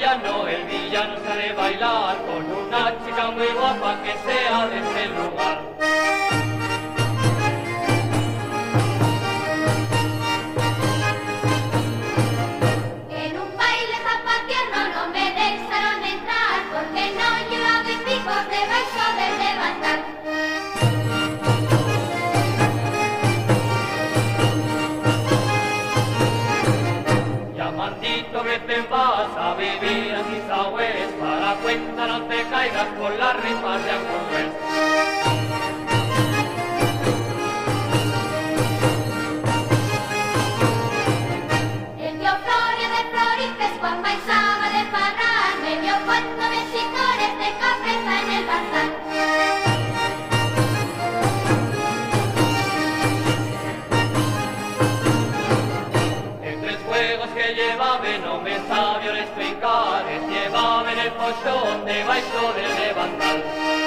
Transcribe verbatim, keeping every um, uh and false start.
zapateano, el villano sale a bailar con una chica muy guapa que sea de ese lugar. En un baile zapateano no me dejaron entrar porque no llevaba picos debajo del levantar. Mandito que te vas a vivir a Tisagües, para cuenta no te caigas por las rimas de Aguafuerte. El vio Floria de Florites cuando bailaba de parrar, me vio cuando mexicores de cabeza en el bazar. Que llevaba no me sabía explicar, es llevaba en el pollón debajo del levantar.